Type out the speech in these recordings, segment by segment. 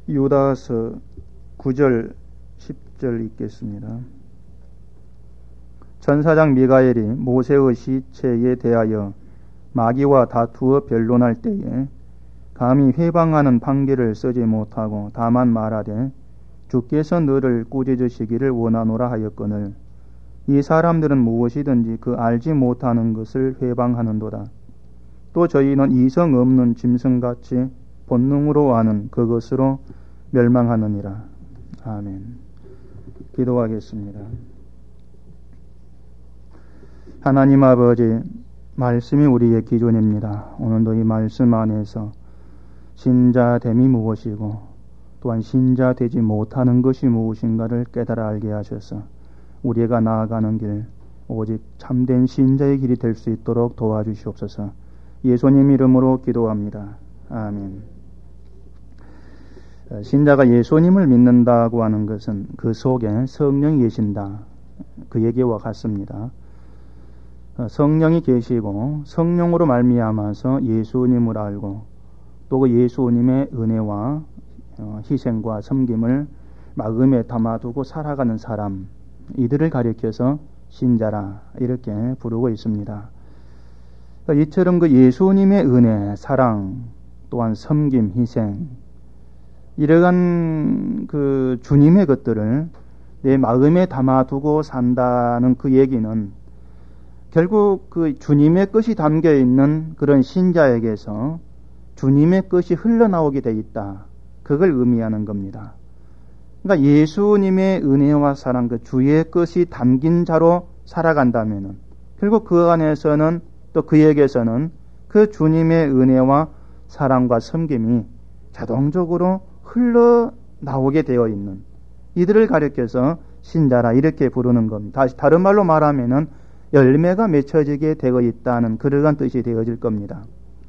유다서 9절 10절 읽겠습니다. 천사장 미가엘이 모세의 시체에 대하여 마귀와 다투어 변론할 때에 감히 회방하는 판결을 쓰지 못하고 다만 말하되 주께서 너를 꾸짖으시기를 원하노라 하였거늘 이 사람들은 무엇이든지 그 알지 못하는 것을 회방하는도다. 또 저희는 이성 없는 짐승같이 본능으로 아는 그것으로 멸망하느니라. 아멘. 기도하겠습니다. 하나님 아버지, 말씀이 우리의 기준입니다. 오늘도 이 말씀 안에서 신자됨이 무엇이고 또한 신자되지 못하는 것이 무엇인가를 깨달아 알게 하셔서 우리가 나아가는 길 오직 참된 신자의 길이 될 수 있도록 도와주시옵소서. 예수님 이름으로 기도합니다. 아멘. 신자가 예수님을 믿는다고 하는 것은 그 속에 성령이 계신다, 그 얘기와 같습니다. 성령이 계시고 성령으로 말미암아서 예수님을 알고 또 그 예수님의 은혜와 희생과 섬김을 마음에 담아두고 살아가는 사람, 이들을 가리켜서 신자라 이렇게 부르고 있습니다. 이처럼 그 예수님의 은혜, 사랑, 또한 섬김, 희생, 이러한 그 주님의 것들을 내 마음에 담아두고 산다는 그 얘기는 결국 그 주님의 것이 담겨 있는 그런 신자에게서 주님의 것이 흘러나오게 돼 있다, 그걸 의미하는 겁니다. 그러니까 예수님의 은혜와 사랑, 그 주의 것이 담긴 자로 살아간다면은 결국 그 안에서는 또 그에게서는 그 주님의 은혜와 사랑과 섬김이 자동적으로 흘러나오게 되어 있는, 이들을 가리켜서 신자라 이렇게 부르는 겁니다. 다른 말로 말하면은 열매가 맺혀지게 되어 있다는 그러한 뜻이 되어질 겁니다.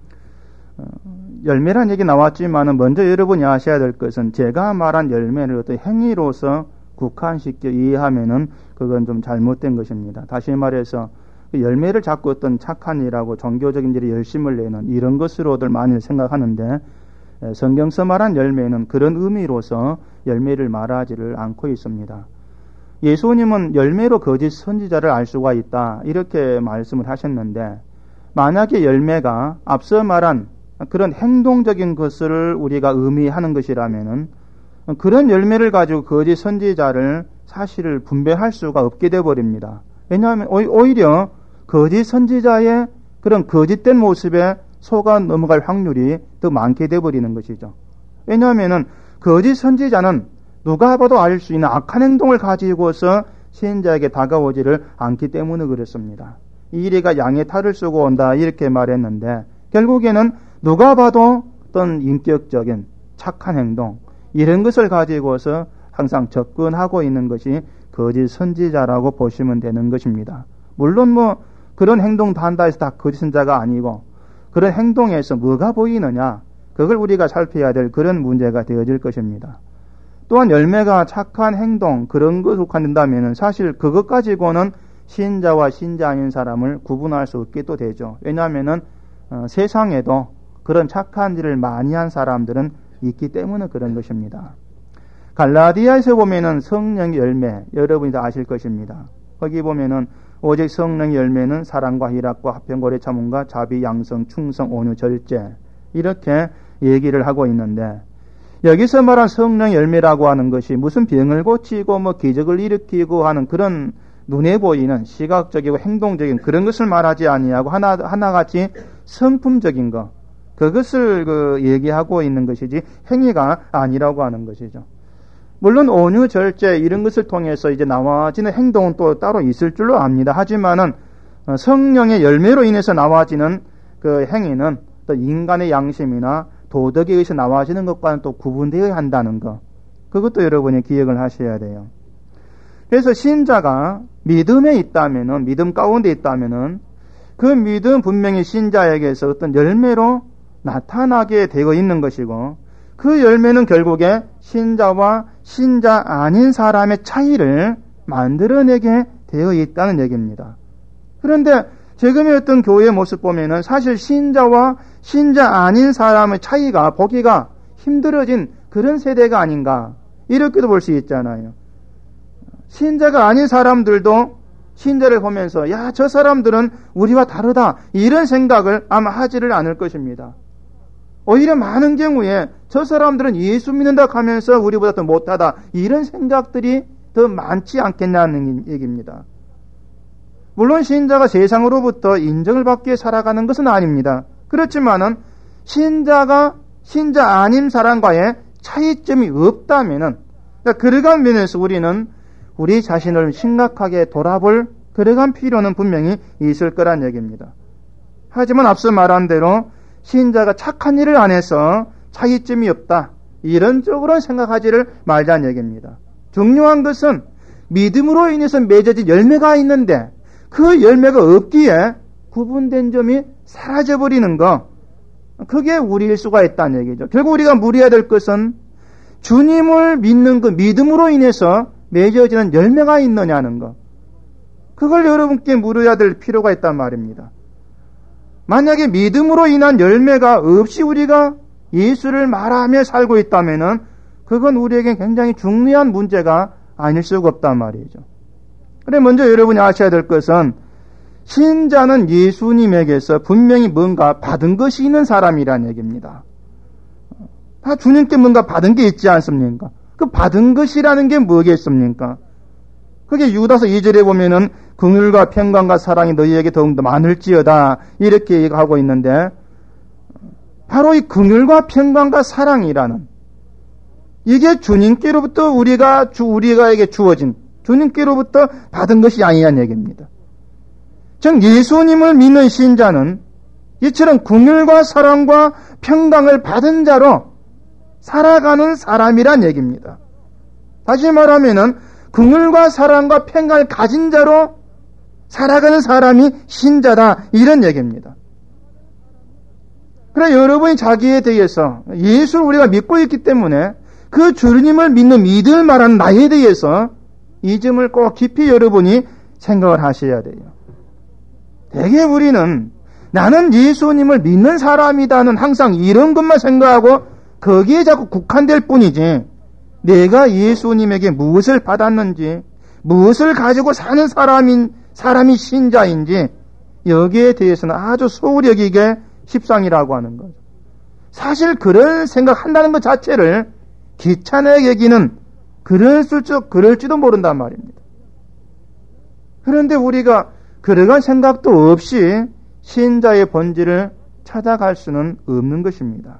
열매란 얘기 나왔지만은 먼저 여러분이 아셔야 될 것은 제가 말한 열매를 어떤 행위로서 국한시켜 이해하면은 그건 좀 잘못된 것입니다. 다시 말해서 그 열매를 자꾸 어떤 착한 일하고 종교적인 일에 열심을 내는 이런 것으로들 많이 생각하는데, 성경서 말한 열매는 그런 의미로서 열매를 말하지를 않고 있습니다. 예수님은 열매로 거짓 선지자를 알 수가 있다 이렇게 말씀을 하셨는데, 만약에 열매가 앞서 말한 그런 행동적인 것을 우리가 의미하는 것이라면은 그런 열매를 가지고 거짓 선지자를 사실을 분배할 수가 없게 되어버립니다. 왜냐하면 오히려 거짓 선지자의 그런 거짓된 모습에 속아 넘어갈 확률이 더 많게 되어버리는 것이죠. 왜냐하면은 거짓 선지자는 누가 봐도 알 수 있는 악한 행동을 가지고서 신자에게 다가오지를 않기 때문에 그렇습니다. 이리가 양의 탈을 쓰고 온다 이렇게 말했는데, 결국에는 누가 봐도 어떤 인격적인 착한 행동, 이런 것을 가지고서 항상 접근하고 있는 것이 거짓 선지자라고 보시면 되는 것입니다. 물론 그런 행동 다 한다 해서 다 거짓 선지자가 아니고, 그런 행동에서 뭐가 보이느냐, 그걸 우리가 살펴야 될 그런 문제가 되어질 것입니다. 또한 열매가 착한 행동, 그런 것을 속한다면 사실 그것 가지고는 신자와 신자 아닌 사람을 구분할 수 없게 또 되죠. 왜냐하면은 세상에도 그런 착한 일을 많이 한 사람들은 있기 때문에 그런 것입니다. 갈라디아에서 보면은 성령의 열매, 여러분이 다 아실 것입니다. 거기 보면은 오직 성령의 열매는 사랑과 희락과 화평, 참음과 자비, 양성, 충성, 온유, 절제, 이렇게 얘기를 하고 있는데, 여기서 말한 성령의 열매라고 하는 것이 무슨 병을 고치고 기적을 일으키고 하는 그런 눈에 보이는 시각적이고 행동적인 그런 것을 말하지 아니하고 하나같이 성품적인 것, 그것을 얘기하고 있는 것이지 행위가 아니라고 하는 것이죠. 물론 온유, 절제 이런 것을 통해서 이제 나와지는 행동은 또 따로 있을 줄로 압니다. 하지만은 성령의 열매로 인해서 나와지는 그 행위는 또 인간의 양심이나 도덕에 의해서 나와지는 것과는 또 구분되어야 한다는 것, 그것도 여러분이 기억을 하셔야 돼요. 그래서 신자가 믿음에 있다면은, 믿음 가운데 있다면은 그 믿음 분명히 신자에게서 어떤 열매로 나타나게 되어 있는 것이고, 그 열매는 결국에 신자와 신자 아닌 사람의 차이를 만들어내게 되어 있다는 얘기입니다. 그런데 지금의 어떤 교회의 모습 보면은 사실 신자와 신자 아닌 사람의 차이가 보기가 힘들어진 그런 세대가 아닌가 이렇게도 볼 수 있잖아요. 신자가 아닌 사람들도 신자를 보면서 야, 저 사람들은 우리와 다르다 이런 생각을 아마 하지를 않을 것입니다. 오히려 많은 경우에 저 사람들은 예수 믿는다 하면서 우리보다 더 못하다 이런 생각들이 더 많지 않겠냐는 얘기입니다. 물론 신자가 세상으로부터 인정을 받기 위해 살아가는 것은 아닙니다. 그렇지만은 신자가 신자 아닌 사람과의 차이점이 없다면은 그러한 면에서 우리는 우리 자신을 심각하게 돌아볼 그러한 필요는 분명히 있을 거란 얘기입니다. 하지만 앞서 말한 대로 신자가 착한 일을 안 해서 차이점이 없다 이런 쪽으로 생각하지를 말자는 얘기입니다. 중요한 것은 믿음으로 인해서 맺어진 열매가 있는데 그 열매가 없기에 구분된 점이 사라져버리는 거, 그게 우리일 수가 있다는 얘기죠. 결국 우리가 물어야 될 것은 주님을 믿는 그 믿음으로 인해서 맺어지는 열매가 있느냐는 거, 그걸 여러분께 물어야 될 필요가 있단 말입니다. 만약에 믿음으로 인한 열매가 없이 우리가 예수를 말하며 살고 있다면은 그건 우리에게 굉장히 중요한 문제가 아닐 수가 없단 말이죠. 그래, 먼저 여러분이 아셔야 될 것은 신자는 예수님에게서 분명히 뭔가 받은 것이 있는 사람이라는 얘기입니다. 다 주님께 뭔가 받은 게 있지 않습니까? 그 받은 것이라는 게 뭐겠습니까? 그게 유다서 2절에 보면은 긍휼과 평강과 사랑이 너희에게 더욱더 많을지어다 이렇게 얘기하고 있는데, 바로 이 긍휼과 평강과 사랑이라는 이게 주님께로부터 우리가에게 주어진 주님께로부터 받은 것이 아니냐는 얘기입니다. 즉 예수님을 믿는 신자는 이처럼 긍휼과 사랑과 평강을 받은 자로 살아가는 사람이란 얘기입니다. 다시 말하면은 긍휼과 사랑과 평강을 가진 자로 살아가는 사람이 신자다 이런 얘기입니다. 그래, 여러분이 자기에 대해서 예수를 우리가 믿고 있기 때문에 그 주님을 믿는 믿을 만한 나에 대해서 이 점을 꼭 깊이 여러분이 생각을 하셔야 돼요. 대개 우리는 나는 예수님을 믿는 사람이다는 항상 이런 것만 생각하고 거기에 자꾸 국한될 뿐이지, 내가 예수님에게 무엇을 받았는지, 무엇을 가지고 사는 사람이 신자인지 여기에 대해서는 아주 소홀히 여기게 십상이라고 하는 거죠. 사실 그런 생각한다는 것 자체를 귀찮게 여기는 그럴지도 모른단 말입니다. 그런데 우리가 그러한 생각도 없이 신자의 본질을 찾아갈 수는 없는 것입니다.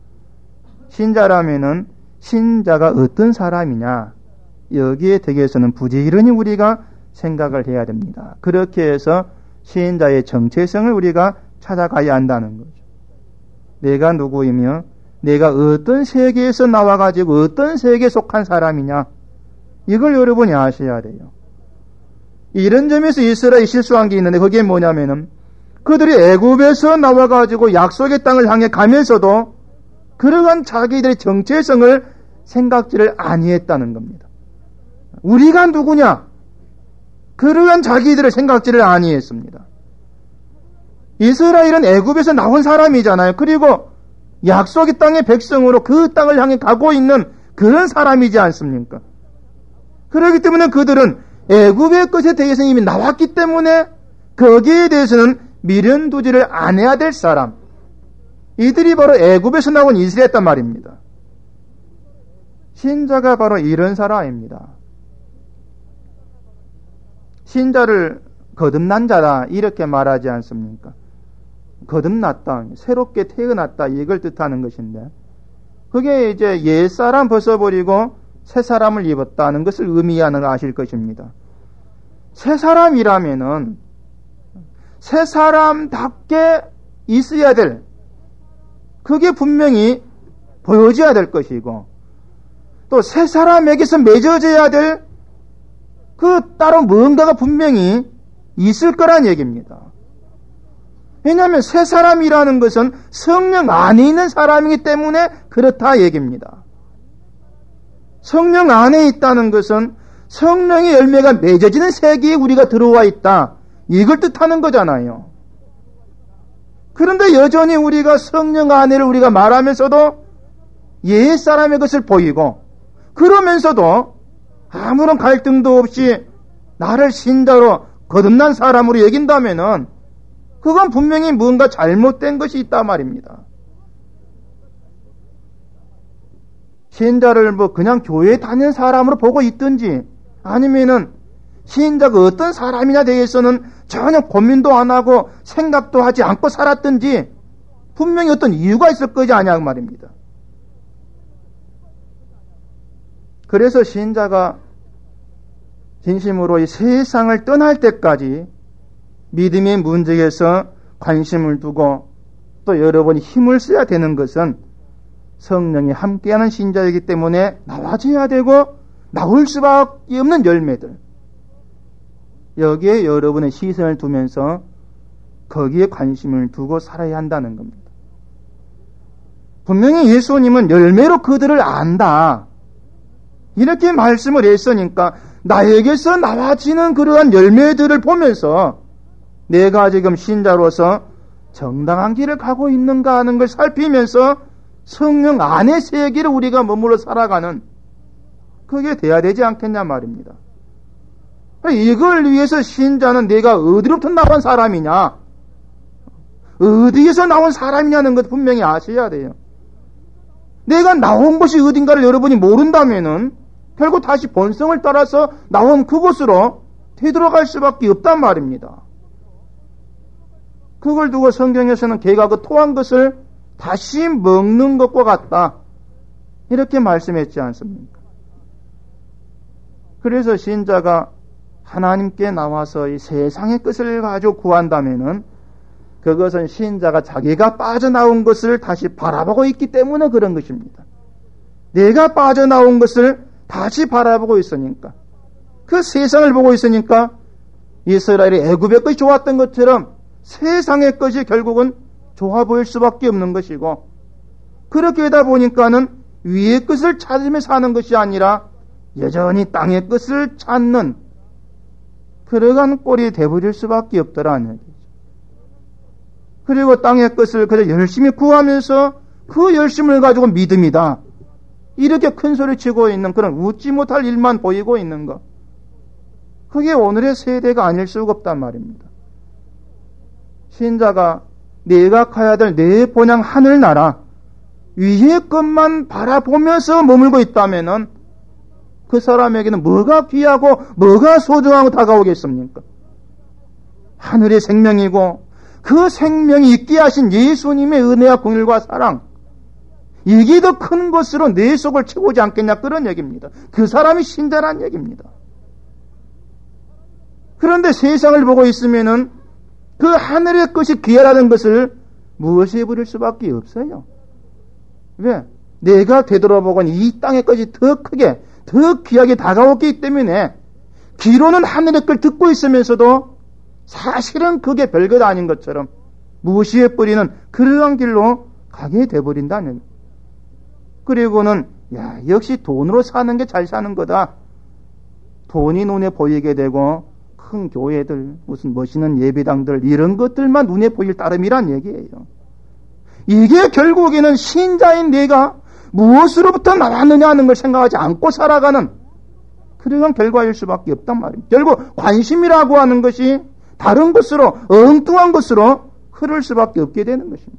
신자라면은 신자가 어떤 사람이냐, 여기에 대해서는 부지런히 우리가 생각을 해야 됩니다. 그렇게 해서 신자의 정체성을 우리가 찾아가야 한다는 거죠. 내가 누구이며 내가 어떤 세계에서 나와가지고 어떤 세계에 속한 사람이냐, 이걸 여러분이 아셔야 돼요. 이런 점에서 이스라엘이 실수한 게 있는데, 그게 뭐냐면은 그들이 애굽에서 나와가지고 약속의 땅을 향해 가면서도 그러한 자기들의 정체성을 생각지를 아니했다는 겁니다. 우리가 누구냐? 그러한 자기들의 생각지를 아니했습니다. 이스라엘은 애굽에서 나온 사람이잖아요. 그리고 약속의 땅의 백성으로 그 땅을 향해 가고 있는 그런 사람이지 않습니까? 그렇기 때문에 그들은 애굽의 것에 대해서 이미 나왔기 때문에 거기에 대해서는 미련 두지를 안 해야 될 사람, 이들이 바로 애굽에서 나온 이스라엘이었단 말입니다. 신자가 바로 이런 사람입니다. 신자를 거듭난 자다 이렇게 말하지 않습니까? 거듭났다, 새롭게 태어났다, 이걸 뜻하는 것인데, 그게 이제 옛사람 벗어버리고 새 사람을 입었다는 것을 의미하는 거 아실 것입니다. 새 사람이라면은 새 사람답게 있어야 될, 그게 분명히 보여져야 될 것이고, 또 새 사람에게서 맺어져야 될 그 따로 뭔가가 분명히 있을 거란 얘기입니다. 왜냐하면 새 사람이라는 것은 성령 안에 있는 사람이기 때문에 그렇다 얘기입니다. 성령 안에 있다는 것은 성령의 열매가 맺어지는 세계에 우리가 들어와 있다, 이걸 뜻하는 거잖아요. 그런데 여전히 우리가 성령 안에를 우리가 말하면서도 옛사람의 것을 보이고, 그러면서도 아무런 갈등도 없이 나를 신자로 거듭난 사람으로 여긴다면은 그건 분명히 뭔가 잘못된 것이 있단 말입니다. 신자를 그냥 교회에 다니는 사람으로 보고 있든지, 아니면은 신자가 어떤 사람이냐 대해서는 전혀 고민도 안 하고 생각도 하지 않고 살았든지 분명히 어떤 이유가 있을 거지 아냐 말입니다. 그래서 신자가 진심으로 이 세상을 떠날 때까지 믿음의 문제에서 관심을 두고 또 여러분이 힘을 써야 되는 것은 성령이 함께하는 신자이기 때문에 나와줘야 되고 나올 수밖에 없는 열매들, 여기에 여러분의 시선을 두면서 거기에 관심을 두고 살아야 한다는 겁니다. 분명히 예수님은 열매로 그들을 안다, 이렇게 말씀을 했으니까 나에게서 나와지는 그러한 열매들을 보면서 내가 지금 신자로서 정당한 길을 가고 있는가 하는 걸 살피면서 성령 안의 세계를 우리가 머물러 살아가는, 그게 돼야 되지 않겠냐 말입니다. 이걸 위해서 신자는 내가 어디로부터 나온 사람이냐, 어디에서 나온 사람이냐는 것 분명히 아셔야 돼요. 내가 나온 것이 어딘가를 여러분이 모른다면은 결국 다시 본성을 따라서 나온 그곳으로 되돌아갈 수밖에 없단 말입니다. 그걸 두고 성경에서는 개가 그 토한 것을 다시 먹는 것과 같다, 이렇게 말씀했지 않습니까? 그래서 신자가 하나님께 나와서 이 세상의 것을 가지고 구한다면은 그것은 신자가 자기가 빠져나온 것을 다시 바라보고 있기 때문에 그런 것입니다. 내가 빠져나온 것을 다시 바라보고 있으니까, 그 세상을 보고 있으니까 이스라엘이 애굽의 것이 좋았던 것처럼 세상의 것이 결국은 좋아 보일 수밖에 없는 것이고, 그렇게 하다 보니까는 위의 것을 찾으며 사는 것이 아니라 여전히 땅의 것을 찾는 그러한 꼴이 되버릴 수밖에 없더라는 얘기죠. 그리고 땅의 것을 그저 열심히 구하면서 그 열심을 가지고 믿음이다, 이렇게 큰 소리 치고 있는 그런 웃지 못할 일만 보이고 있는 것, 그게 오늘의 세대가 아닐 수가 없단 말입니다. 신자가 내가 가야 될 내 본향 하늘나라 위의 것만 바라보면서 머물고 있다면은 그 사람에게는 뭐가 귀하고 뭐가 소중하고 다가오겠습니까? 하늘의 생명이고 그 생명이 있게 하신 예수님의 은혜와 긍휼과 사랑, 이게 더 큰 것으로 내 속을 채우지 않겠냐, 그런 얘기입니다. 그 사람이 신자란 얘기입니다. 그런데 세상을 보고 있으면은 그 하늘의 것이 귀하다는 것을 무엇에 부릴 수밖에 없어요. 왜? 내가 되돌아보건 이 땅의 것이 더 크게, 더 귀하게 다가왔기 때문에 귀로는 하늘의 걸 듣고 있으면서도 사실은 그게 별것 아닌 것처럼 무시해 버리는 그러한 길로 가게 돼버린다는. 그리고는 역시 돈으로 사는 게 잘 사는 거다, 돈이 눈에 보이게 되고 큰 교회들, 무슨 멋있는 예배당들, 이런 것들만 눈에 보일 따름이란 얘기예요. 이게 결국에는 신자인 내가 무엇으로부터 나왔느냐 하는 걸 생각하지 않고 살아가는 그러한 결과일 수밖에 없단 말입니다. 결국 관심이라고 하는 것이 다른 것으로, 엉뚱한 것으로 흐를 수밖에 없게 되는 것입니다.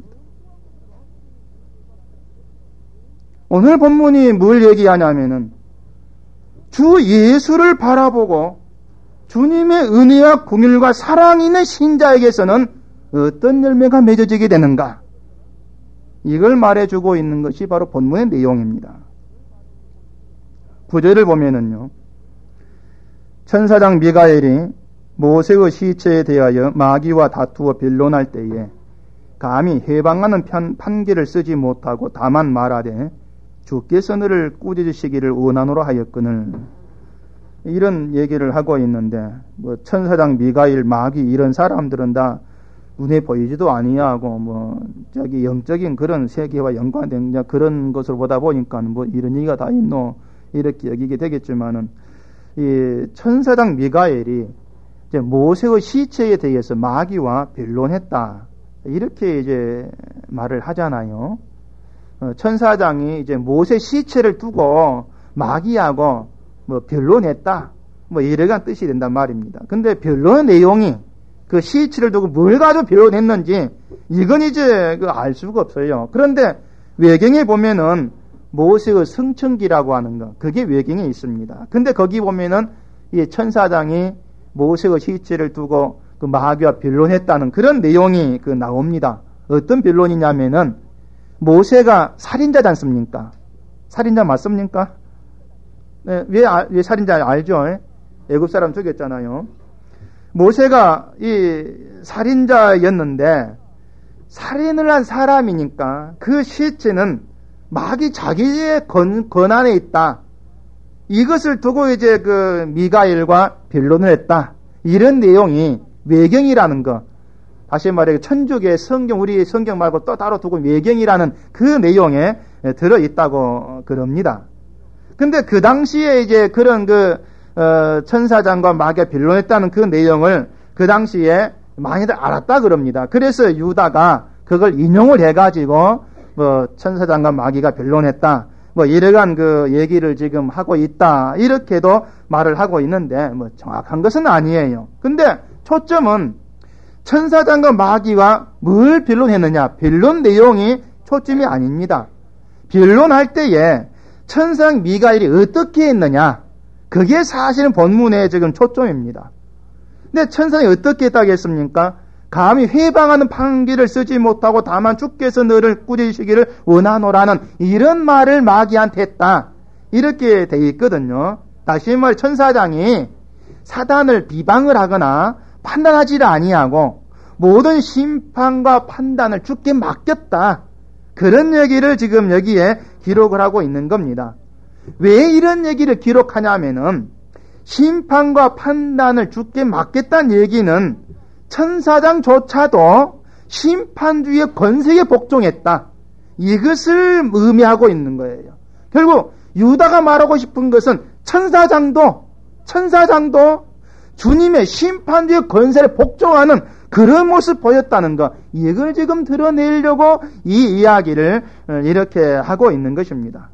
오늘 본문이 뭘 얘기하냐면은 주 예수를 바라보고 주님의 은혜와 긍휼과 사랑이 있는 신자에게서는 어떤 열매가 맺어지게 되는가, 이걸 말해주고 있는 것이 바로 본문의 내용입니다. 9절을 보면은요, 천사장 미가엘이 모세의 시체에 대하여 마귀와 다투어 변론할 때에 감히 해방하는 판결을 쓰지 못하고 다만 말하되 주께서 너를 꾸짖으시기를 원하노라 하였거늘, 이런 얘기를 하고 있는데, 천사장 미가엘, 마귀, 이런 사람들은 다 눈에 보이지도 아니하고 영적인 그런 세계와 연관된 그런 것을 보다 보니까 이런 얘기가 다 있노, 이렇게 여기게 되겠지만은, 이 천사장 미가엘이 이제 모세의 시체에 대해서 마귀와 변론했다, 이렇게 이제 말을 하잖아요. 천사장이 이제 모세 시체를 두고 마귀하고 뭐 변론했다. 뭐 이러한 뜻이 된단 말입니다. 근데 변론 내용이 그 시체를 두고 뭘 가지고 변론했는지 이건 이제 알 수가 없어요. 그런데 외경에 보면은 모세의 성천기라고 하는 거, 그게 외경에 있습니다. 근데 거기 보면은 이 천사장이 모세의 시체를 두고 그 마귀와 변론했다는 그런 내용이 나옵니다. 어떤 변론이냐면은 모세가 살인자지 않습니까? 살인자 맞습니까? 네, 왜 살인자 알죠? 애굽 사람 죽였잖아요. 모세가 이 살인자였는데 살인을 한 사람이니까 그 시체는 마귀 자기의 권한에 있다. 이것을 두고 이제 미가엘과 변론을 했다. 이런 내용이 외경이라는 거. 다시 말해 천주교의 성경, 우리 성경 말고 또 따로 두고 외경이라는 그 내용에 들어 있다고 그럽니다. 근데 그 당시에 이제 그런 천사장과 마귀가 변론했다는 그 내용을 그 당시에 많이들 알았다 그럽니다. 그래서 유다가 그걸 인용을 해가지고 천사장과 마귀가 변론했다. 이러한 얘기를 지금 하고 있다. 이렇게도 말을 하고 있는데 정확한 것은 아니에요. 근데 초점은 천사장과 마귀와 뭘 변론했느냐? 변론 내용이 초점이 아닙니다. 변론할 때에 천사장 미가엘이 어떻게 했느냐? 그게 사실은 본문의 지금 초점입니다. 근데 천사장이 어떻게 했다고 했습니까? 감히 회방하는 판기를 쓰지 못하고 다만 주께서 너를 꾸짖으시기를 원하노라는 이런 말을 마귀한테 했다. 이렇게 돼 있거든요. 다시 말해 천사장이 사단을 비방을 하거나 판단하지를 아니하고 모든 심판과 판단을 주께 맡겼다. 그런 얘기를 지금 여기에 기록을 하고 있는 겁니다. 왜 이런 얘기를 기록하냐면은 심판과 판단을 주께 맡겼다는 얘기는 천사장조차도 심판주의 권세에 복종했다. 이것을 의미하고 있는 거예요. 결국 유다가 말하고 싶은 것은 천사장도 주님의 심판주의 권세에 복종하는 그런 모습 보였다는 것. 이걸 지금 드러내려고 이 이야기를 이렇게 하고 있는 것입니다.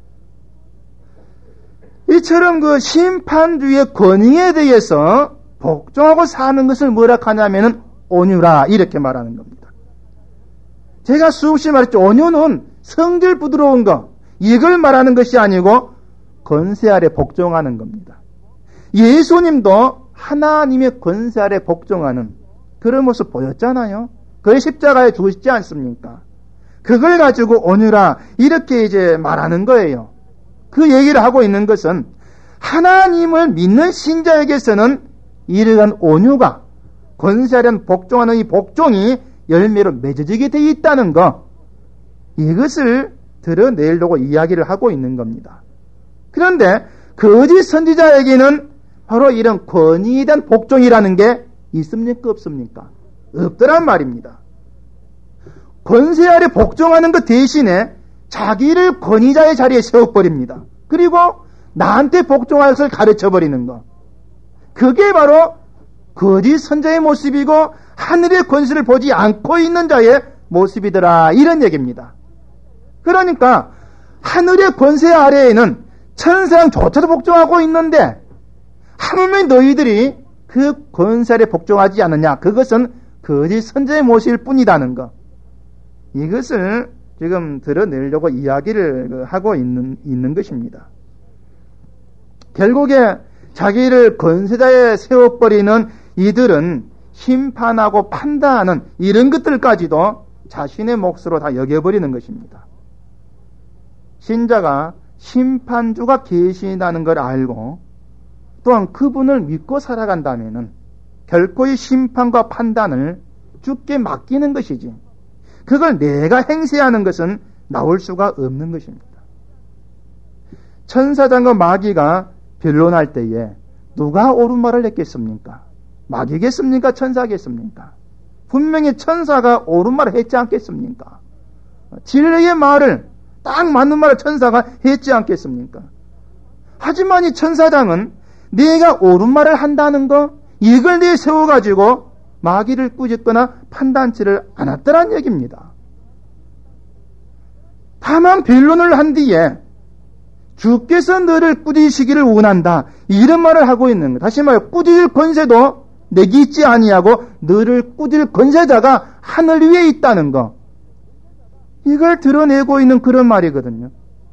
이처럼 심판주의 권위에 대해서 복종하고 사는 것을 뭐라 하냐면은 온유라 이렇게 말하는 겁니다. 제가 수없이 말했죠. 온유는 성질 부드러운 것, 이걸 말하는 것이 아니고 권세 아래 복종하는 겁니다. 예수님도 하나님의 권세 아래 복종하는 그런 모습 보였잖아요. 그의 십자가에 죽으시지 않습니까? 그걸 가지고 온유라 이렇게 이제 말하는 거예요. 그 얘기를 하고 있는 것은 하나님을 믿는 신자에게서는 이러한 온유가 권세하려는 복종하는 이 복종이 열매로 맺어지게 되어 있다는 것, 이것을 드러내려고 이야기를 하고 있는 겁니다. 그런데 거짓 선지자에게는 바로 이런 권위에 대한 복종이라는 게 있습니까 없습니까? 없더란 말입니다. 권세 아래 복종하는 것 대신에 자기를 권위자의 자리에 세워버립니다. 그리고 나한테 복종할 것을 가르쳐버리는 것, 그게 바로 거짓 선자의 모습이고 하늘의 권세를 보지 않고 있는 자의 모습이더라, 이런 얘기입니다. 그러니까 하늘의 권세 아래에는 천사장조차도 복종하고 있는데 하물며 너희들이 그 권세 아래 복종하지 않느냐, 그것은 거짓 선자의 모습일 뿐이라는 것, 이것을 지금 드러내려고 이야기를 하고 있는 것입니다. 결국에 자기를 권세자에 세워버리는 이들은 심판하고 판단하는 이런 것들까지도 자신의 몫으로 다 여겨버리는 것입니다. 신자가 심판주가 계신다는 걸 알고 또한 그분을 믿고 살아간다면은 결코 이 심판과 판단을 주께 맡기는 것이지, 그걸 내가 행세하는 것은 나올 수가 없는 것입니다. 천사장과 마귀가 변론할 때에 누가 옳은 말을 했겠습니까? 마귀겠습니까? 천사겠습니까? 분명히 천사가 옳은 말을 했지 않겠습니까? 진리의 말을, 딱 맞는 말을 천사가 했지 않겠습니까? 하지만 이 천사장은 내가 옳은 말을 한다는 거, 이걸 내세워가지고 마귀를 꾸짖거나 판단치를 않았더란 얘기입니다. 다만 변론을 한 뒤에 주께서 너를 꾸짖으시기를 원한다, 이런 말을 하고 있는 것. 다시 말해 꾸짖을 권세도 내게 있지 아니하고 너를 꾸짖을 권세자가 하늘 위에 있다는 거, 이걸 드러내고 있는 그런 말이거든요.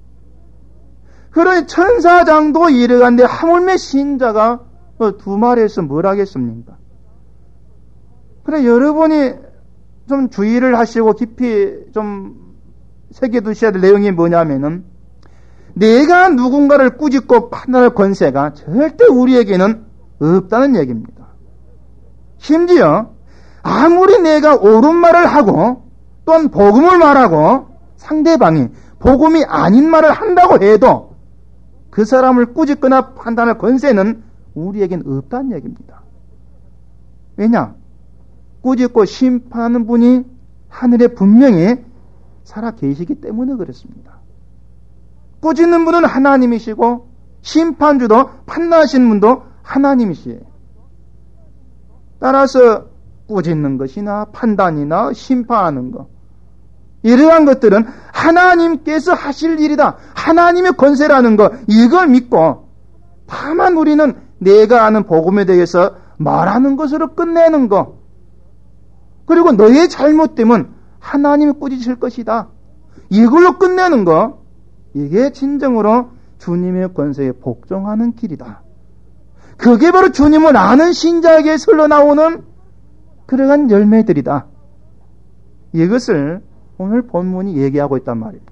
그러니 천사장도 이르간데 하물며 신자가 두 말에서 뭘 하겠습니까? 그래, 여러분이 좀 주의를 하시고 깊이 좀 새겨두셔야 될 내용이 뭐냐면은, 내가 누군가를 꾸짖고 판단할 권세가 절대 우리에게는 없다는 얘기입니다. 심지어 아무리 내가 옳은 말을 하고 또한 복음을 말하고 상대방이 복음이 아닌 말을 한다고 해도 그 사람을 꾸짖거나 판단할 권세는 우리에겐 없다는 얘기입니다. 왜냐? 꾸짖고 심판하는 분이 하늘에 분명히 살아 계시기 때문에 그렇습니다. 꾸짖는 분은 하나님이시고 심판주도 판단하시는 분도 하나님이시에요. 따라서 꾸짖는 것이나 판단이나 심판하는 것, 이러한 것들은 하나님께서 하실 일이다, 하나님의 권세라는 것, 이걸 믿고 다만 우리는 내가 아는 복음에 대해서 말하는 것으로 끝내는 것, 그리고 너의 잘못됨은 하나님이 꾸짖으실 것이다, 이걸로 끝내는 것, 이게 진정으로 주님의 권세에 복종하는 길이다. 그게 바로 주님을 아는 신자에게 흘러나오는 그러한 열매들이다. 이것을 오늘 본문이 얘기하고 있단 말입니다.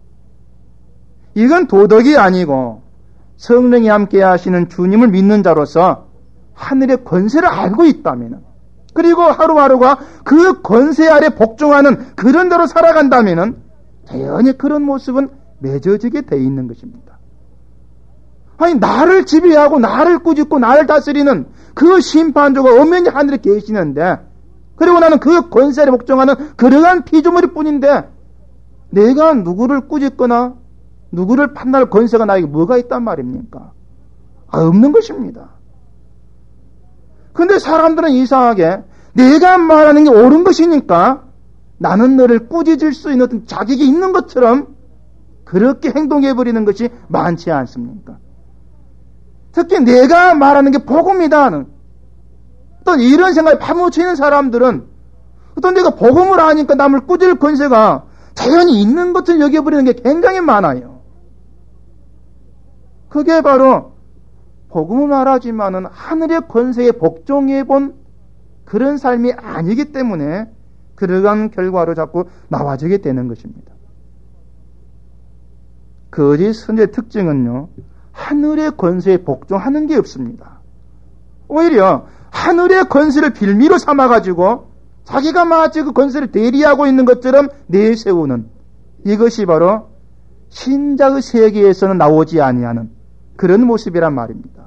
이건 도덕이 아니고 성령이 함께 하시는 주님을 믿는 자로서 하늘의 권세를 알고 있다면, 그리고 하루하루가 그 권세 아래 복종하는 그런 대로 살아간다면 당연히 그런 모습은 맺어지게 돼 있는 것입니다. 아니, 나를 지배하고 나를 꾸짖고 나를 다스리는 그 심판주가 엄연히 하늘에 계시는데, 그리고 나는 그 권세에 복종하는 그러한 피조물일 뿐인데, 내가 누구를 꾸짖거나 누구를 판단할 권세가 나에게 뭐가 있단 말입니까? 없는 것입니다. 근데 사람들은 이상하게 내가 말하는 게 옳은 것이니까 나는 너를 꾸짖을 수 있는 어떤 자격이 있는 것처럼 그렇게 행동해버리는 것이 많지 않습니까? 특히 내가 말하는 게 복음이다는 어떤 이런 생각에 파묻혀 있는 사람들은 어떤 내가 복음을 하니까 남을 꾸짖을 권세가 자연히 있는 것을 여겨버리는 게 굉장히 많아요. 그게 바로 복음을 말하지만은 하늘의 권세에 복종해본 그런 삶이 아니기 때문에 그러한 결과로 자꾸 나와지게 되는 것입니다. 거짓 선지의 특징은요, 하늘의 권세에 복종하는 게 없습니다. 오히려 하늘의 권세를 빌미로 삼아가지고 자기가 마치 그 권세를 대리하고 있는 것처럼 내세우는, 이것이 바로 신자의 세계에서는 나오지 아니하는 그런 모습이란 말입니다.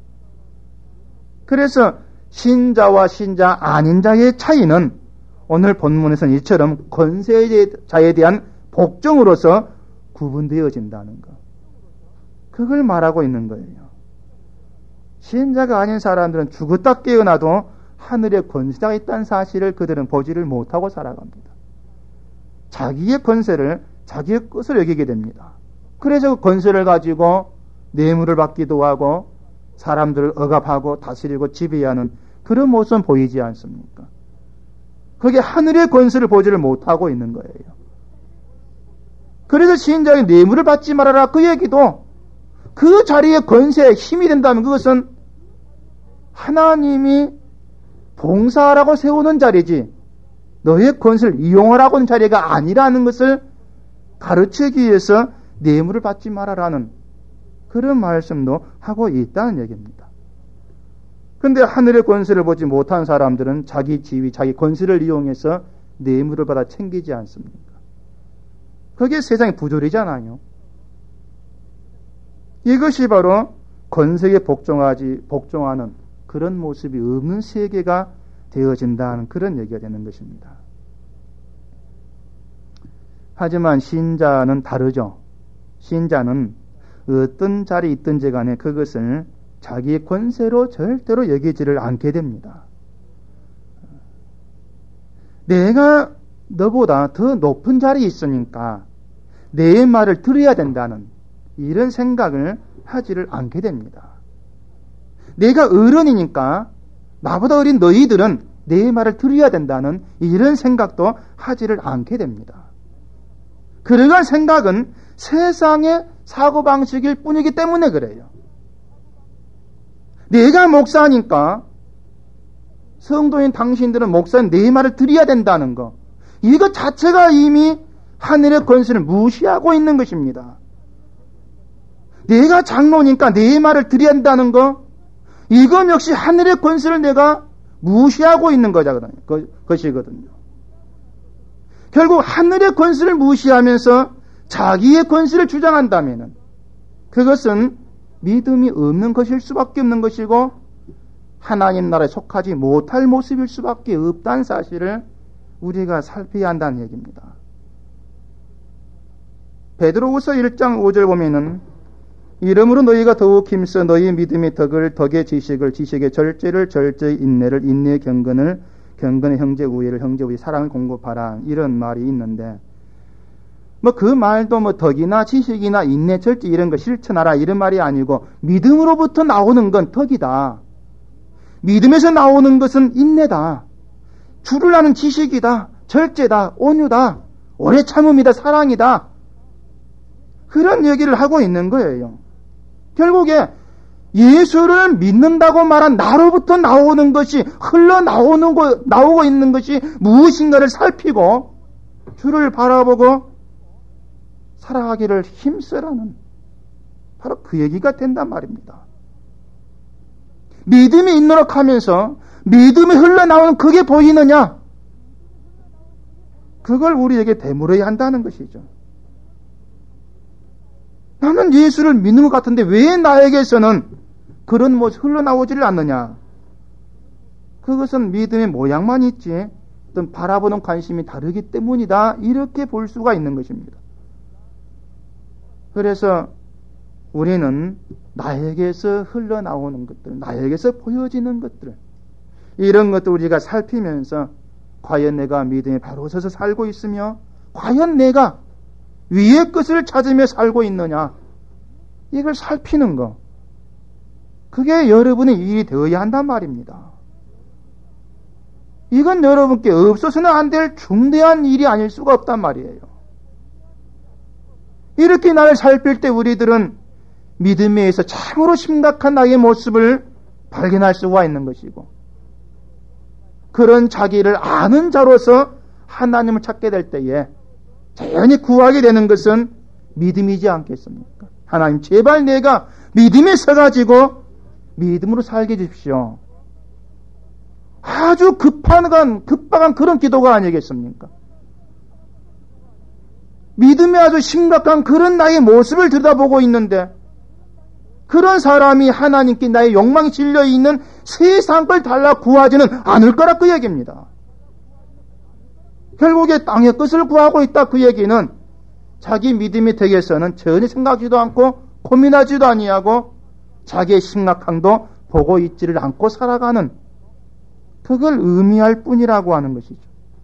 그래서 신자와 신자 아닌 자의 차이는 오늘 본문에서는 이처럼 권세자에 대한 복종으로서 구분되어진다는 것, 그걸 말하고 있는 거예요. 신자가 아닌 사람들은 죽었다 깨어나도 하늘의 권세자가 있다는 사실을 그들은 보지를 못하고 살아갑니다. 자기의 권세를 자기의 것으로 여기게 됩니다. 그래서 그 권세를 가지고 뇌물을 받기도 하고 사람들을 억압하고 다스리고 지배하는 그런 모습은 보이지 않습니까? 그게 하늘의 권세를 보지를 못하고 있는 거예요. 그래서 신자의 뇌물을 받지 말아라, 그 얘기도 그 자리의 권세에 힘이 된다면 그것은 하나님이 봉사하라고 세우는 자리지 너의 권세를 이용하라고 하는 자리가 아니라는 것을 가르치기 위해서 뇌물을 받지 말아라는 그런 말씀도 하고 있다는 얘기입니다. 그런데 하늘의 권세를 보지 못한 사람들은 자기 지위, 자기 권세를 이용해서 뇌물을 받아 챙기지 않습니까? 그게 세상의 부조리잖아요. 이것이 바로 권세에 복종하는 그런 모습이 없는 세계가 되어진다는 그런 얘기가 되는 것입니다. 하지만 신자는 다르죠. 신자는 어떤 자리에 있든지 간에 그것을 자기의 권세로 절대로 여기지를 않게 됩니다. 내가 너보다 더 높은 자리에 있으니까 내 말을 들어야 된다는 이런 생각을 하지를 않게 됩니다. 내가 어른이니까 나보다 어린 너희들은 내 말을 들어야 된다는 이런 생각도 하지를 않게 됩니다. 그러한 생각은 세상의 사고방식일 뿐이기 때문에 그래요. 내가 목사니까 성도인 당신들은 목사는 내 말을 들어야 된다는 거, 이것 자체가 이미 하늘의 권세를 무시하고 있는 것입니다. 내가 장로니까 내 말을 들어야 한다는 거, 이건 역시 하늘의 권세를 내가 무시하고 있는 것이거든요. 결국 하늘의 권세를 무시하면서 자기의 권세를 주장한다면 그것은 믿음이 없는 것일 수밖에 없는 것이고 하나님 나라에 속하지 못할 모습일 수밖에 없다는 사실을 우리가 살펴야 한다는 얘기입니다. 베드로후서 1장 5절 보면은 이러므로 너희가 더욱 힘써 너희 믿음의 덕을 덕의 지식을 지식의 절제를 절제의 인내를 인내의 경건을 경건의 형제 우애를 형제 우애 사랑을 공급하라 이런 말이 있는데 그 말도 덕이나 지식이나 인내 절제 이런 거 실천하라 이런 말이 아니고 믿음으로부터 나오는 건 덕이다. 믿음에서 나오는 것은 인내다. 주를 아는 지식이다. 절제다. 온유다. 오래 참음이다. 사랑이다. 그런 얘기를 하고 있는 거예요. 결국에 예수를 믿는다고 말한 나로부터 나오는 것이 나오고 있는 것이 무엇인가를 살피고 주를 바라보고 살아가기를 힘쓰라는 바로 그 얘기가 된단 말입니다. 믿음이 있노록 하면서 믿음이 흘러나오는 그게 보이느냐? 그걸 우리에게 되물어야 한다는 것이죠. 나는 예수를 믿는 것 같은데 왜 나에게서는 그런 모습이 흘러나오지를 않느냐? 그것은 믿음의 모양만 있지 어떤 바라보는 관심이 다르기 때문이다. 이렇게 볼 수가 있는 것입니다. 그래서 우리는 나에게서 흘러나오는 것들, 나에게서 보여지는 것들, 이런 것들 우리가 살피면서 과연 내가 믿음에 바로 서서 살고 있으며 과연 내가 위의 것을 찾으며 살고 있느냐, 이걸 살피는 것, 그게 여러분의 일이 되어야 한단 말입니다. 이건 여러분께 없어서는 안 될 중대한 일이 아닐 수가 없단 말이에요. 이렇게 나를 살필 때 우리들은 믿음에 의해서 참으로 심각한 나의 모습을 발견할 수가 있는 것이고, 그런 자기를 아는 자로서 하나님을 찾게 될 때에 자연히 구하게 되는 것은 믿음이지 않겠습니까? 하나님 제발 내가 믿음에 서가지고 믿음으로 살게 해주십시오. 아주 급박한 그런 기도가 아니겠습니까? 믿음이 아주 심각한 그런 나의 모습을 들여다보고 있는데 그런 사람이 하나님께 나의 욕망이 질려있는 세상 걸 달라 구하지는 않을 거라 그 얘기입니다. 결국에 땅의 것을 구하고 있다 그 얘기는 자기 믿음이 덕에서는 전혀 생각하지도 않고 고민하지도 아니하고 자기의 심각함도 보고 있지를 않고 살아가는, 그걸 의미할 뿐이라고 하는 것이죠.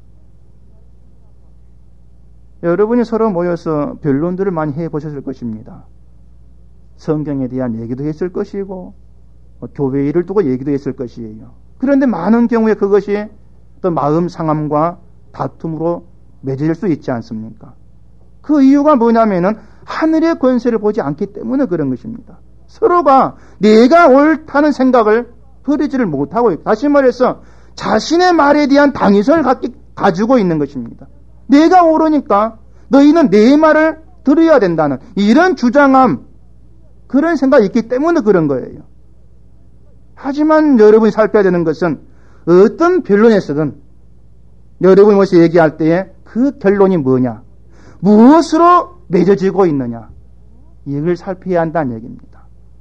여러분이 서로 모여서 변론들을 많이 해보셨을 것입니다. 성경에 대한 얘기도 했을 것이고 교회 일을 두고 얘기도 했을 것이에요. 그런데 많은 경우에 그것이 또 마음 상함과 다툼으로 맺어질 수 있지 않습니까? 그 이유가 뭐냐면은 하늘의 권세를 보지 않기 때문에 그런 것입니다. 서로가 내가 옳다는 생각을 버리지를 못하고 있고, 다시 말해서 자신의 말에 대한 당위성을 가지고 있는 것입니다. 내가 옳으니까 너희는 내 말을 들어야 된다는 이런 주장함, 그런 생각이 있기 때문에 그런 거예요. 하지만 여러분이 살펴야 되는 것은 어떤 변론에서든 여러분이 무엇이 얘기할 때에 그 결론이 뭐냐, 무엇으로 맺어지고 있느냐, 이걸 살펴야 한다는 얘기입니다.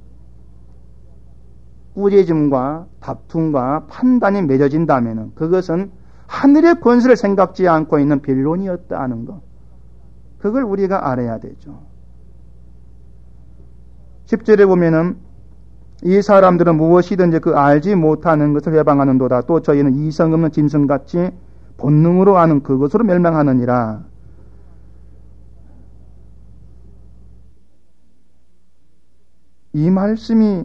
꾸짖음과 다툼과 판단이 맺어진다면 그것은 하늘의 권세를 생각지 않고 있는 변론이었다 하는 것, 그걸 우리가 알아야 되죠. 10절에 보면은 이 사람들은 무엇이든지 그 알지 못하는 것을 해방하는도다. 또 저희는 이성 없는 짐승같이 본능으로 아는 그것으로 멸망하느니라. 이 말씀이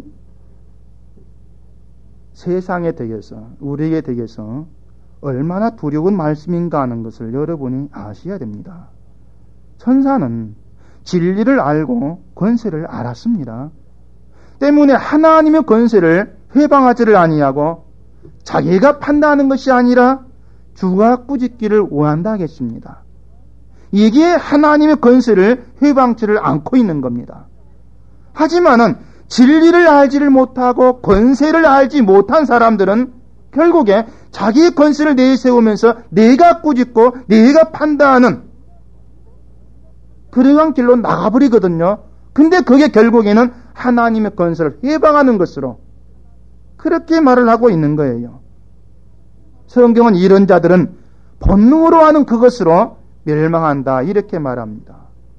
세상에 대해서, 우리에게 대해서 얼마나 두려운 말씀인가 하는 것을 여러분이 아셔야 됩니다. 천사는 진리를 알고 권세를 알았습니다. 때문에 하나님의 권세를 회방하지를 아니하고 자기가 판단하는 것이 아니라 주가 꾸짖기를 원한다 하겠습니다. 이게 하나님의 권세를 회방치를 않고 있는 겁니다. 하지만은 진리를 알지를 못하고 권세를 알지 못한 사람들은 결국에 자기의 권세를 내세우면서 내가 꾸짖고 내가 판단하는 그러한 길로 나가버리거든요. 근데 그게 결국에는 하나님의 권세를 회방하는 것으로 그렇게 말을 하고 있는 거예요. 성경은 이런 자들은 본능으로 하는 그것으로 멸망한다 이렇게 말합니다.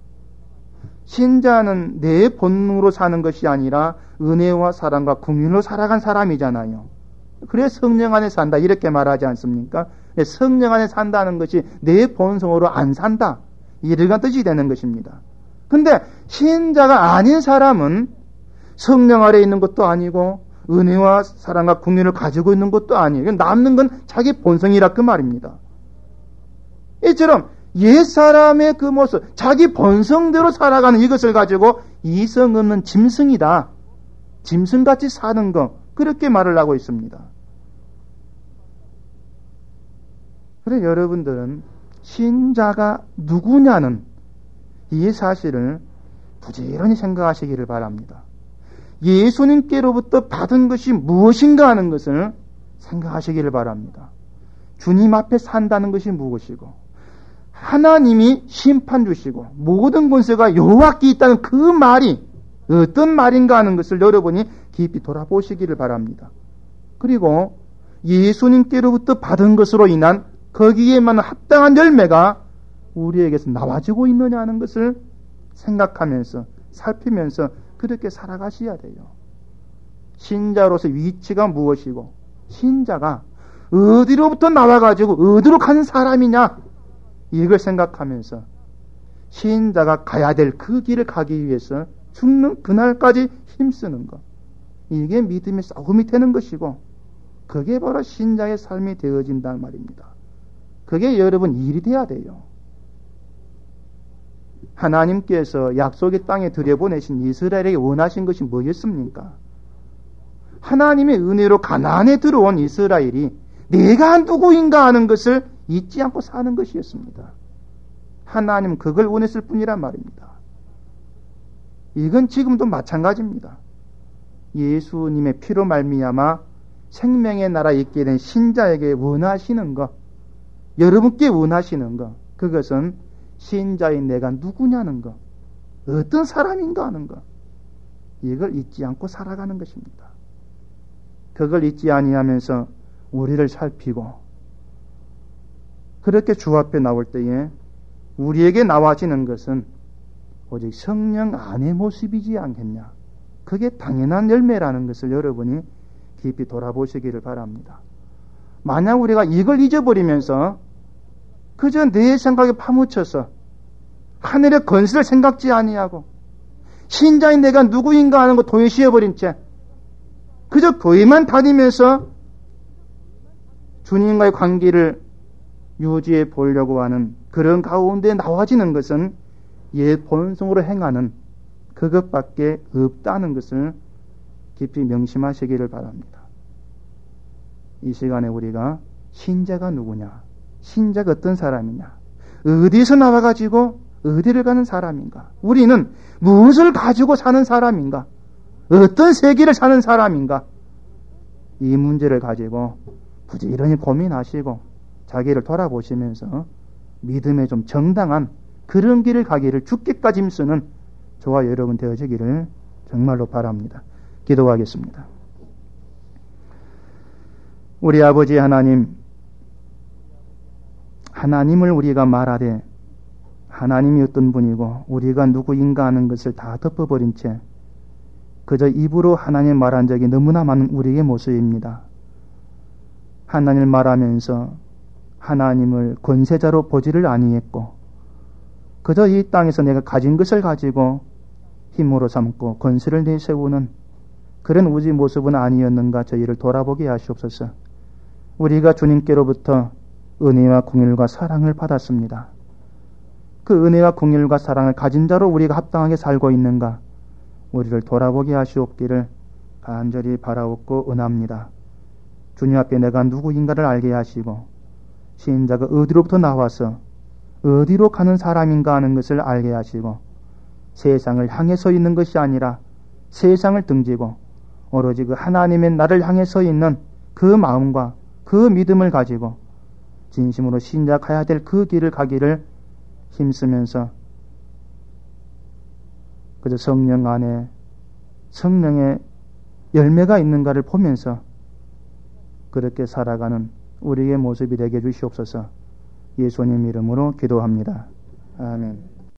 신자는 내 본능으로 사는 것이 아니라 은혜와 사랑과 긍휼로 살아간 사람이잖아요. 그래 성령 안에 산다 이렇게 말하지 않습니까? 성령 안에 산다는 것이 내 본성으로 안 산다 이러한 뜻이 되는 것입니다. 근데 신자가 아닌 사람은 성령 아래 있는 것도 아니고 은혜와 사랑과 긍휼을 가지고 있는 것도 아니에요. 남는 건 자기 본성이라 그 말입니다. 이처럼 옛사람의 그 모습, 자기 본성대로 살아가는 이것을 가지고 이성 없는 짐승이다. 짐승같이 사는 것, 그렇게 말을 하고 있습니다. 그래 여러분들은 신자가 누구냐는 이 사실을 부지런히 생각하시기를 바랍니다. 예수님께로부터 받은 것이 무엇인가 하는 것을 생각하시기를 바랍니다. 주님 앞에 산다는 것이 무엇이고 하나님이 심판 주시고 모든 권세가 여호와께 있다는 그 말이 어떤 말인가 하는 것을 여러분이 깊이 돌아보시기를 바랍니다. 그리고 예수님께로부터 받은 것으로 인한 거기에만 합당한 열매가 우리에게서 나와지고 있느냐 하는 것을 생각하면서 살피면서 그렇게 살아가셔야 돼요. 신자로서 위치가 무엇이고 신자가 어디로부터 나와가지고 어디로 가는 사람이냐 이걸 생각하면서 신자가 가야 될 그 길을 가기 위해서 죽는 그날까지 힘쓰는 것, 이게 믿음의 싸움이 되는 것이고 그게 바로 신자의 삶이 되어진다는 말입니다. 그게 여러분 일이 돼야 돼요. 하나님께서 약속의 땅에 들여보내신 이스라엘에게 원하신 것이 뭐였습니까? 하나님의 은혜로 가나안에 들어온 이스라엘이 내가 누구인가 하는 것을 잊지 않고 사는 것이었습니다. 하나님은 그걸 원했을 뿐이란 말입니다. 이건 지금도 마찬가지입니다. 예수님의 피로 말미암아 생명의 나라에 있게 된 신자에게 원하시는 것, 여러분께 원하시는 것, 그것은 신자인 내가 누구냐는 것, 어떤 사람인가 하는 것, 이걸 잊지 않고 살아가는 것입니다. 그걸 잊지 아니하면서 우리를 살피고 그렇게 주 앞에 나올 때에 우리에게 나와지는 것은 오직 성령 안의 모습이지 않겠냐. 그게 당연한 열매라는 것을 여러분이 깊이 돌아보시기를 바랍니다. 만약 우리가 이걸 잊어버리면서 그저 내 생각에 파묻혀서 하늘의 건설을 생각지 아니하고 신자인 내가 누구인가 하는 거 도외시해버린 채 그저 교회만 다니면서 주님과의 관계를 유지해 보려고 하는 그런 가운데 나와지는 것은 옛 본성으로 행하는 그것밖에 없다는 것을 깊이 명심하시기를 바랍니다. 이 시간에 우리가 신자가 누구냐, 신자가 어떤 사람이냐, 어디서 나와가지고 어디를 가는 사람인가, 우리는 무엇을 가지고 사는 사람인가, 어떤 세계를 사는 사람인가, 이 문제를 가지고 부지런히 고민하시고 자기를 돌아보시면서 믿음에 좀 정당한 그런 길을 가기를 주께까지 힘쓰는 저와 여러분 되어지기를 정말로 바랍니다. 기도하겠습니다. 우리 아버지 하나님, 하나님을 우리가 말하되 하나님이 어떤 분이고 우리가 누구인가 하는 것을 다 덮어버린 채 그저 입으로 하나님 말한 적이 너무나 많은 우리의 모습입니다. 하나님을 말하면서 하나님을 권세자로 보지를 아니했고 그저 이 땅에서 내가 가진 것을 가지고 힘으로 삼고 건설을 내세우는 그런 우리 모습은 아니었는가 저희를 돌아보게 하시옵소서. 우리가 주님께로부터 은혜와 긍휼과 사랑을 받았습니다. 그 은혜와 긍휼과 사랑을 가진 자로 우리가 합당하게 살고 있는가 우리를 돌아보게 하시옵기를 간절히 바라옵고 은합니다. 주님 앞에 내가 누구인가를 알게 하시고 신자가 어디로부터 나와서 어디로 가는 사람인가 하는 것을 알게 하시고 세상을 향해 서 있는 것이 아니라 세상을 등지고 오로지 그 하나님의 나를 향해 서 있는 그 마음과 그 믿음을 가지고 진심으로 신자 가야 될 그 길을 가기를 힘쓰면서 그저 성령 안에 성령의 열매가 있는가를 보면서 그렇게 살아가는 우리의 모습이 되게 해주시옵소서. 예수님 이름으로 기도합니다. 아멘.